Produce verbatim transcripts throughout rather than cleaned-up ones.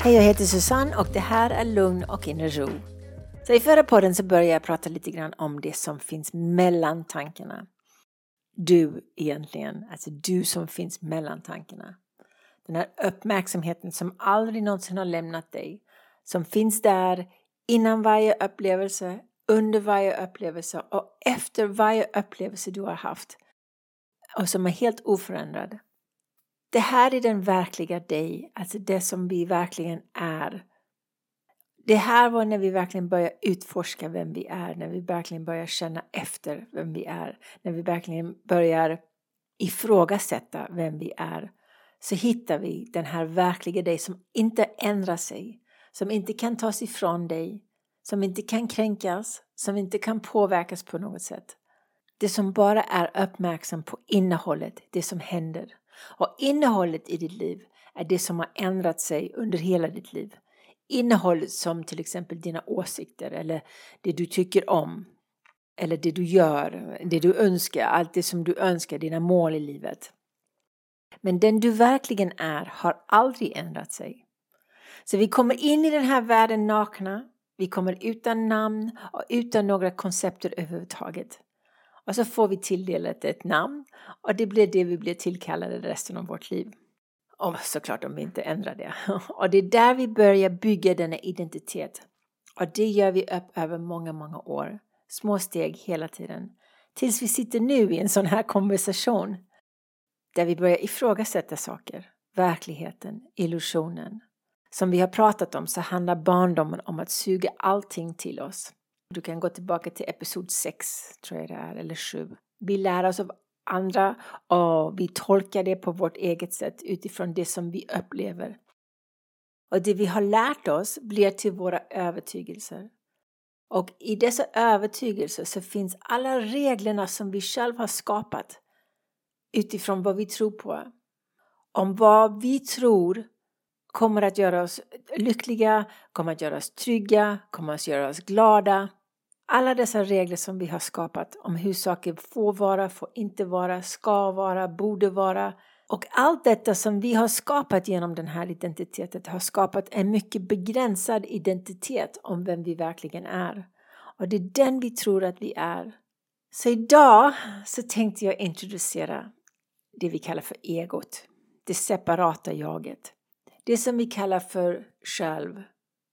Hej, jag heter Susanne och det här är Lugn och inre ro. Så i förra podden så började jag prata lite grann om det som finns mellan tankarna. Du egentligen, alltså du som finns mellan tankarna. Den här uppmärksamheten som aldrig någonsin har lämnat dig. Som finns där innan varje upplevelse, under varje upplevelse och efter varje upplevelse du har haft. Och som är helt oförändrad. Det här är den verkliga dig, alltså det som vi verkligen är. Det här var när vi verkligen börjar utforska vem vi är, när vi verkligen börjar känna efter vem vi är, när vi verkligen börjar ifrågasätta vem vi är. Så hittar vi den här verkliga dig som inte ändrar sig, som inte kan tas ifrån dig, som inte kan kränkas, som inte kan påverkas på något sätt. Det som bara är uppmärksam på innehållet, det som händer. Och innehållet i ditt liv är det som har ändrat sig under hela ditt liv. Innehållet som till exempel dina åsikter eller det du tycker om. Eller det du gör, det du önskar, allt det som du önskar, dina mål i livet. Men den du verkligen är har aldrig ändrat sig. Så vi kommer in i den här världen nakna. Vi kommer utan namn och utan några koncepter överhuvudtaget. Och så får vi tilldelat ett namn och det blir det vi blir tillkallade resten av vårt liv. Och såklart om vi inte ändrar det. Och det är där vi börjar bygga denna identitet. Och det gör vi upp över många, många år. Små steg hela tiden. Tills vi sitter nu i en sån här konversation. Där vi börjar ifrågasätta saker. Verkligheten, illusionen. Som vi har pratat om så handlar barndomen om att suga allting till oss. Du kan gå tillbaka till episod sex, tror jag det är, eller sju. Vi lär oss av andra och vi tolkar det på vårt eget sätt utifrån det som vi upplever. Och det vi har lärt oss blir till våra övertygelser. Och i dessa övertygelser så finns alla reglerna som vi själva har skapat utifrån vad vi tror på. Om vad vi tror kommer att göra oss lyckliga, kommer att göra oss trygga, kommer att göra oss glada. Alla dessa regler som vi har skapat om hur saker får vara, får inte vara, ska vara, borde vara. Och allt detta som vi har skapat genom den här identiteten har skapat en mycket begränsad identitet om vem vi verkligen är. Och det är den vi tror att vi är. Så idag så tänkte jag introducera det vi kallar för egot. Det separata jaget. Det som vi kallar för själv.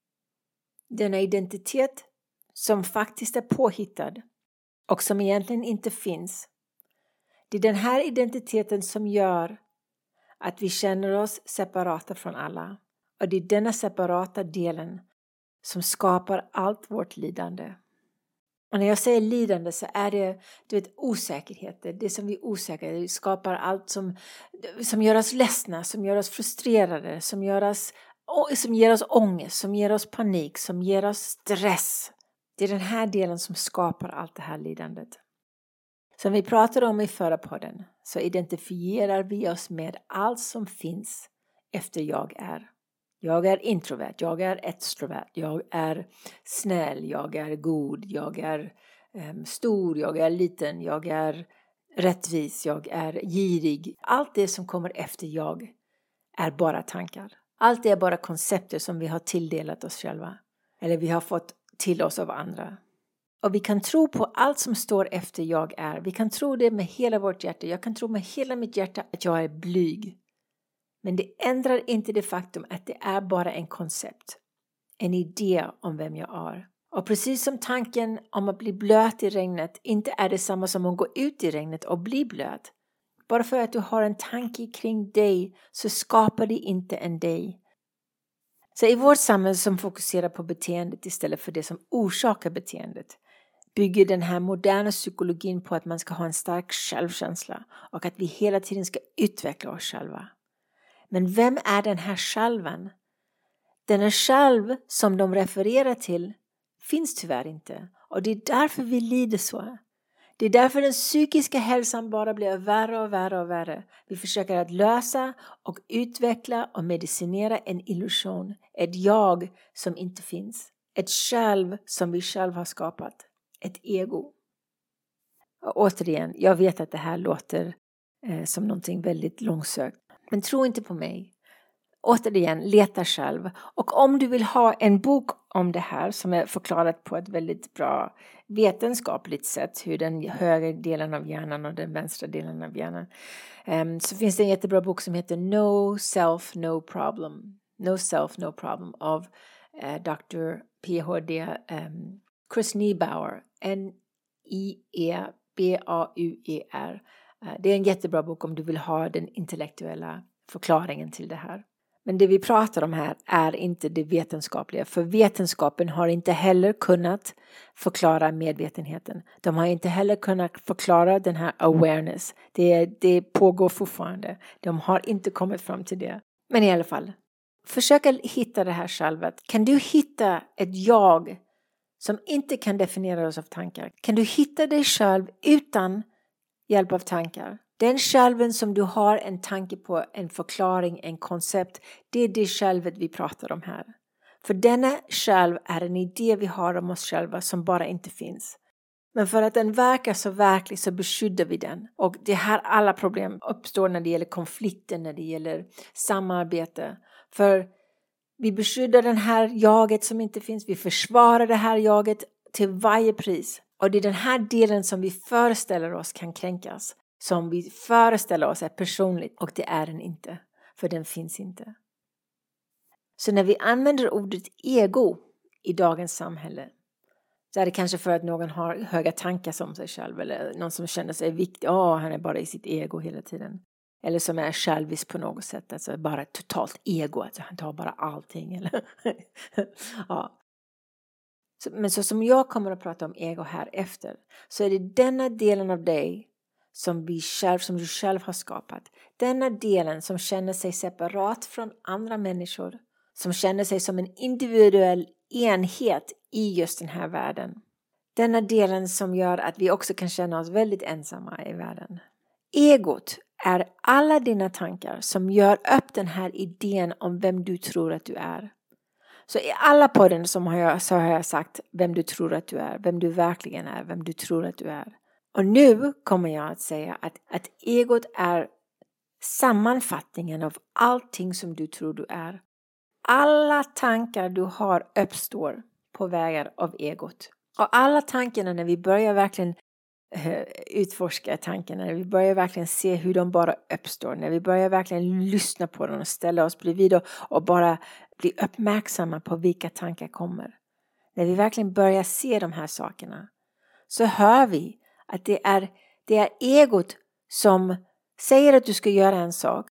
Denna identitet som faktiskt är påhittad och som egentligen inte finns. Det är den här identiteten som gör att vi känner oss separata från alla. Och det är denna separata delen som skapar allt vårt lidande. Och när jag säger lidande så är det, du vet, osäkerheter. Det som vi är osäkra, det skapar allt som, som gör oss ledsna, som gör oss frustrerade, som gör oss, som ger oss ångest, som ger oss panik, som ger oss stress. Det är den här delen som skapar allt det här lidandet. Som vi pratade om i förra podden så identifierar vi oss med allt som finns efter jag är. Jag är introvert, jag är extrovert, jag är snäll, jag är god, jag är um, stor, jag är liten, jag är rättvis, jag är girig. Allt det som kommer efter jag är bara tankar. Allt det är bara koncepter som vi har tilldelat oss själva. Eller vi har fått till oss av andra. Och vi kan tro på allt som står efter jag är. Vi kan tro det med hela vårt hjärta. Jag kan tro med hela mitt hjärta att jag är blyg. Men det ändrar inte det faktum att det är bara en koncept. En idé om vem jag är. Och precis som tanken om att bli blöt i regnet inte är detsamma som att gå ut i regnet och bli blöt. Bara för att du har en tanke kring dig så skapar det inte en dig. Så i vårt samhälle som fokuserar på beteendet istället för det som orsakar beteendet bygger den här moderna psykologin på att man ska ha en stark självkänsla och att vi hela tiden ska utveckla oss själva. Men vem är den här själven? Den är själv som de refererar till finns tyvärr inte och det är därför vi lider så. Det är därför den psykiska hälsan bara blir värre och värre och värre. Vi försöker att lösa och utveckla och medicinera en illusion. Ett jag som inte finns. Ett själv som vi själva har skapat. Ett ego. Och återigen, jag vet att det här låter eh, som någonting väldigt långsökt. Men tro inte på mig. återigen, leta själv. Och om du vill ha en bok om det här som är förklarat på ett väldigt bra vetenskapligt sätt, hur den högra delen av hjärnan och den vänstra delen av hjärnan, um, så finns det en jättebra bok som heter No Self, No Problem. No Self, No Problem av uh, doktor P H D um, Chris Niebauer, N I E B A U E R. Uh, det är en jättebra bok om du vill ha den intellektuella förklaringen till det här. Men det vi pratar om här är inte det vetenskapliga. För vetenskapen har inte heller kunnat förklara medvetenheten. De har inte heller kunnat förklara den här awareness. Det, det pågår fortfarande. De har inte kommit fram till det. Men i alla fall, försök hitta det här självet. Kan du hitta ett jag som inte kan definieras av tankar? Kan du hitta dig själv utan hjälp av tankar? Den själven som du har en tanke på, en förklaring, en koncept, det är det självet vi pratar om här. För denna själv är en idé vi har om oss själva som bara inte finns. Men för att den verkar så verklig så beskyddar vi den. Och det här alla problem uppstår när det gäller konflikter, när det gäller samarbete. För vi beskyddar den här jaget som inte finns, vi försvarar det här jaget till varje pris. Och det är den här delen som vi föreställer oss kan kränkas. Som vi föreställer oss är personligt, och det är den inte. För den finns inte. Så när vi använder ordet ego i dagens samhälle, så är det kanske för att någon har höga tankar som sig själv. Eller någon som känner sig viktig. Ja, oh, han är bara i sitt ego hela tiden. Eller som är självisk på något sätt. Alltså bara totalt ego. Alltså han tar bara allting. Eller? Ja. Så, men så som jag kommer att prata om ego här efter, så är det denna delen av dig som, vi själv, som du själv har skapat. Denna delen som känner sig separat från andra människor. Som känner sig som en individuell enhet i just den här världen. Denna delen som gör att vi också kan känna oss väldigt ensamma i världen. Egot är alla dina tankar som gör upp den här idén om vem du tror att du är. Så i alla podden som har jag, så har jag sagt vem du tror att du är. Vem du verkligen är. Vem du tror att du är. Och nu kommer jag att säga att, att egot är sammanfattningen av allting som du tror du är. Alla tankar du har uppstår på vägar av egot. Och alla tankarna när vi börjar verkligen uh, utforska tankarna. När vi börjar verkligen se hur de bara uppstår. När vi börjar verkligen lyssna på dem och ställa oss bredvid och, och bara bli uppmärksamma på vilka tankar kommer. När vi verkligen börjar se de här sakerna. Så hör vi att det är, det är egot som säger att du ska göra en sak.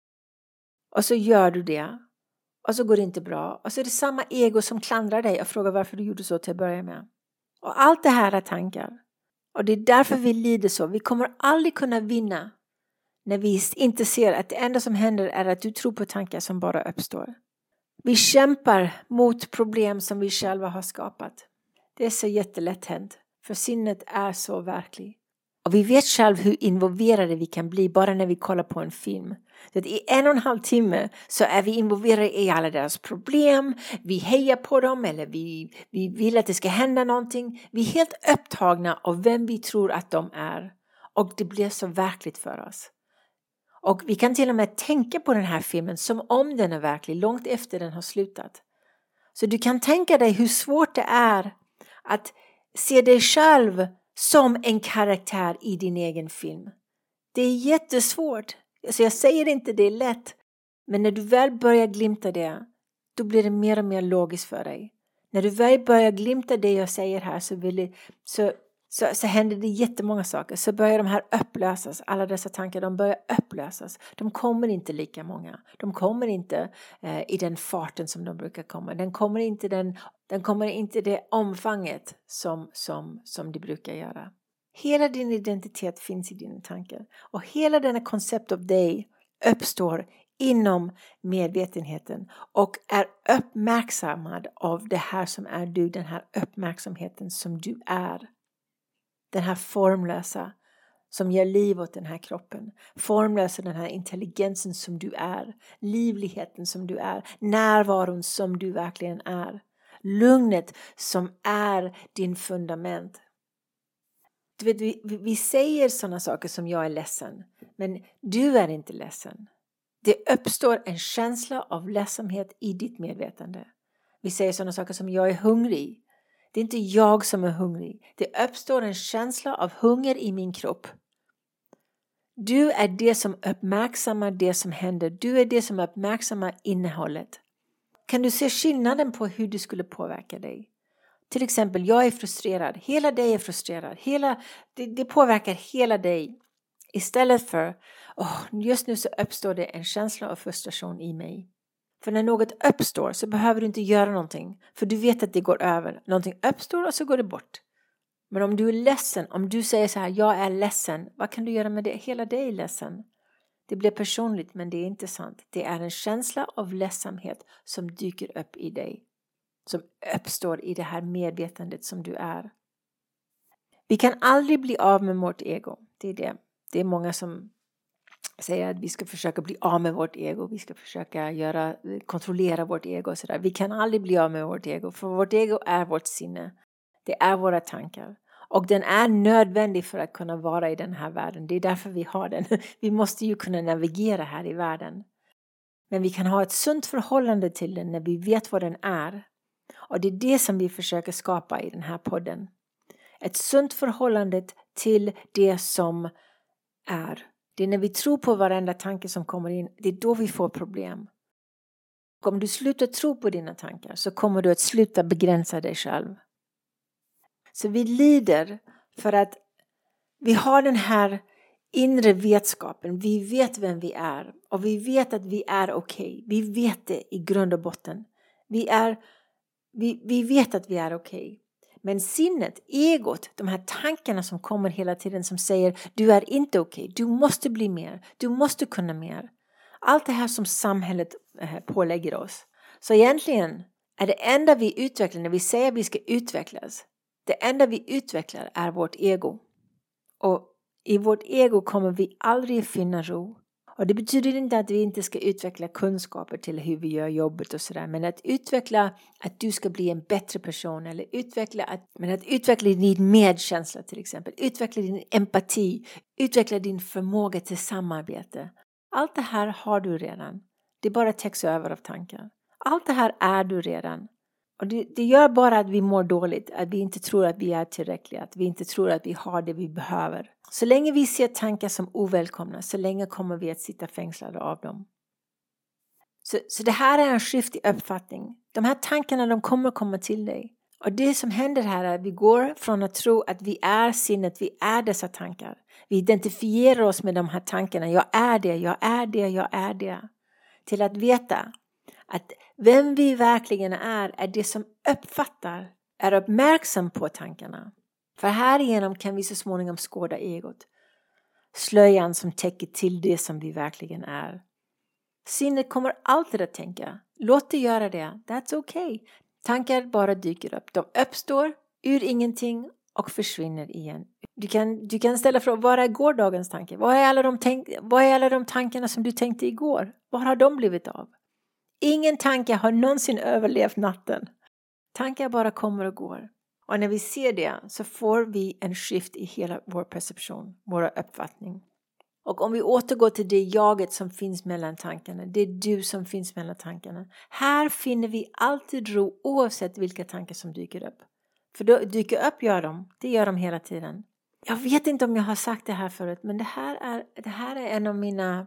Och så gör du det. Och så går det inte bra. Och så är det samma ego som klandrar dig och frågar varför du gjorde så till att börja med. Och allt det här är tankar. Och det är därför vi lider så. Vi kommer aldrig kunna vinna när vi inte ser att det enda som händer är att du tror på tankar som bara uppstår. Vi kämpar mot problem som vi själva har skapat. Det är så jättelätt hänt. För sinnet är så verkligt. Och vi vet själv hur involverade vi kan bli bara när vi kollar på en film. Så att i en och en halv timme så är vi involverade i alla deras problem. Vi hejar på dem eller vi, vi vill att det ska hända någonting. Vi är helt upptagna av vem vi tror att de är. Och det blir så verkligt för oss. Och vi kan till och med tänka på den här filmen som om den är verklig långt efter den har slutat. Så du kan tänka dig hur svårt det är att se dig själv som en karaktär i din egen film. Det är jättesvårt. Alltså jag säger inte det är lätt. Men när du väl börjar glimta det, då blir det mer och mer logiskt för dig. När du väl börjar glimta det jag säger här så, vill det, så, så, så händer det jättemånga saker. Så börjar de här upplösas. Alla dessa tankar, de börjar upplösas. De kommer inte lika många. De kommer inte eh, i den farten som de brukar komma. Den kommer inte den, den kommer inte det omfånget som, som, som de brukar göra. Hela din identitet finns i dina tankar. Och hela denna koncept av dig uppstår inom medvetenheten. Och är uppmärksammad av det här som är du. Den här uppmärksamheten som du är. Den här formlösa som ger liv åt den här kroppen. Formlösa den här intelligensen som du är. Livligheten som du är. Närvaron som du verkligen är. Lugnet som är din fundament. Du vet, vi, vi säger sådana saker som jag är ledsen. Men du är inte ledsen. Det uppstår en känsla av ledsamhet i ditt medvetande. Vi säger sådana saker som jag är hungrig. Det är inte jag som är hungrig. Det uppstår en känsla av hunger i min kropp. Du är det som uppmärksammar det som händer. Du är det som uppmärksammar innehållet. Kan du se skillnaden på hur det skulle påverka dig? Till exempel, jag är frustrerad. Hela dig är frustrerad. Hela, det, det påverkar hela dig. Istället för, oh, just nu så uppstår det en känsla av frustration i mig. För när något uppstår så behöver du inte göra någonting. För du vet att det går över. Någonting uppstår och så går det bort. Men om du är ledsen, om du säger så här, jag är ledsen. Vad kan du göra med det? Hela dig är ledsen. Det blir personligt, men det är inte sant. Det är en känsla av ledsamhet som dyker upp i dig. Som uppstår i det här medvetandet som du är. Vi kan aldrig bli av med vårt ego. Det är det. Det är många som säger att vi ska försöka bli av med vårt ego. Vi ska försöka göra, kontrollera vårt ego. Och så där. Vi kan aldrig bli av med vårt ego. För vårt ego är vårt sinne. Det är våra tankar. Och den är nödvändig för att kunna vara i den här världen. Det är därför vi har den. Vi måste ju kunna navigera här i världen. Men vi kan ha ett sunt förhållande till den när vi vet vad den är. Och det är det som vi försöker skapa i den här podden. Ett sunt förhållande till det som är. Det är när vi tror på varenda tanke som kommer in. Det är då vi får problem. Och om du slutar tro på dina tankar så kommer du att sluta begränsa dig själv. Så vi lider för att vi har den här inre vetskapen. Vi vet vem vi är. Och vi vet att vi är okej. Okay. Vi vet det i grund och botten. Vi, är, vi, vi vet att vi är okej. Okay. Men sinnet, egot, de här tankarna som kommer hela tiden som säger du är inte okej. Okay. Du måste bli mer. Du måste kunna mer. Allt det här som samhället pålägger oss. Så egentligen är det enda vi utvecklar när vi säger att vi ska utvecklas. Det enda vi utvecklar är vårt ego. Och i vårt ego kommer vi aldrig finna ro. Och det betyder inte att vi inte ska utveckla kunskaper till hur vi gör jobbet och sådär. Men att utveckla att du ska bli en bättre person. Eller utveckla att, men att utveckla din medkänsla till exempel. Utveckla din empati. Utveckla din förmåga till samarbete. Allt det här har du redan. Det bara täcks över av tankar. Allt det här är du redan. Och det, det gör bara att vi mår dåligt. Att vi inte tror att vi är tillräckliga. Att vi inte tror att vi har det vi behöver. Så länge vi ser tankar som ovälkomna. Så länge kommer vi att sitta fängslade av dem. Så, så det här är en skift i uppfattning. De här tankarna de kommer komma till dig. Och det som händer här är att vi går från att tro att vi är sinnet. Vi är dessa tankar. Vi identifierar oss med de här tankarna. Jag är det, jag är det, jag är det. Till att veta att vem vi verkligen är är det som uppfattar, är uppmärksam på tankarna. För härigenom kan vi så småningom skåda egot. Slöjan som täcker till det som vi verkligen är. Sinnet kommer alltid att tänka. Låt det göra det. That's okay. Tankar bara dyker upp. De uppstår ur ingenting och försvinner igen. Du kan, du kan ställa frågan, vad är gårdagens tanke? Vad är, alla de tänk, vad är alla de tankarna som du tänkte igår? Vad har de blivit av? Ingen tanke har någonsin överlevt natten. Tankar bara kommer och går. Och när vi ser det så får vi en skift i hela vår perception, vår uppfattning. Och om vi återgår till det jaget som finns mellan tankarna, det är du som finns mellan tankarna. Här finner vi alltid ro oavsett vilka tankar som dyker upp. För då dyker upp gör de, det gör de hela tiden. Jag vet inte om jag har sagt det här förut, men det här är, det här är en av mina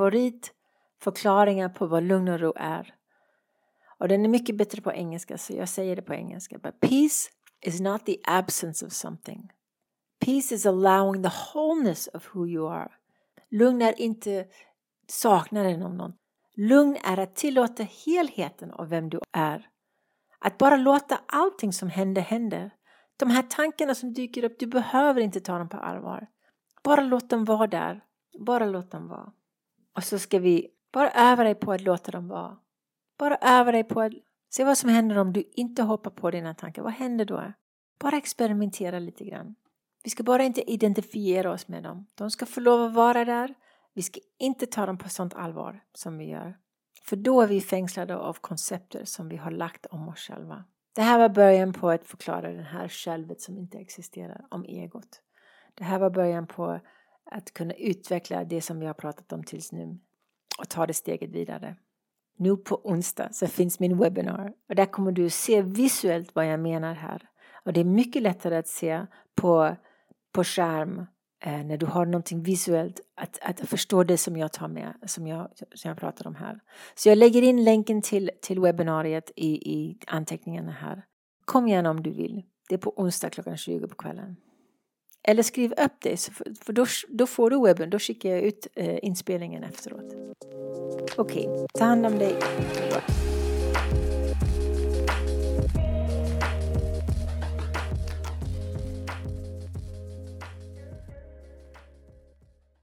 favoritförklaringar på vad lugn och ro är. Och den är mycket bättre på engelska, så jag säger det på engelska. But peace is not the absence of something. Peace is allowing the wholeness of who you are. Lugn är inte saknaden av någon. Lugn är att tillåta helheten av vem du är. Att bara låta allting som händer händer. De här tankarna som dyker upp, du behöver inte ta dem på allvar. Bara låt dem vara där. Bara låt dem vara. Och så ska vi bara öva dig på att låta dem vara. Bara öva dig på att se vad som händer om du inte hoppar på dina tankar. Vad händer då? Bara experimentera lite grann. Vi ska bara inte identifiera oss med dem. De ska få lov att vara där. Vi ska inte ta dem på sånt allvar som vi gör. För då är vi fängslade av koncepter som vi har lagt om oss själva. Det här var början på att förklara den här självet som inte existerar, om egot. Det här var början på att kunna utveckla det som vi har pratat om tills nu. och ta det steget vidare. Nu på onsdag så finns min webbinar och där kommer du se visuellt vad jag menar här. Och det är mycket lättare att se på, på skärm eh, när du har någonting visuellt att, att förstå det som jag tar med, som jag, som jag pratar om här. Så jag lägger in länken till, till webbinariet i, i anteckningarna här. Kom igen om du vill. Det är på onsdag klockan tjugo på kvällen. Eller skriv upp det, för, för då, då får du webben, då skickar jag ut eh, inspelningen efteråt. Okej, okay, ta hand om dig.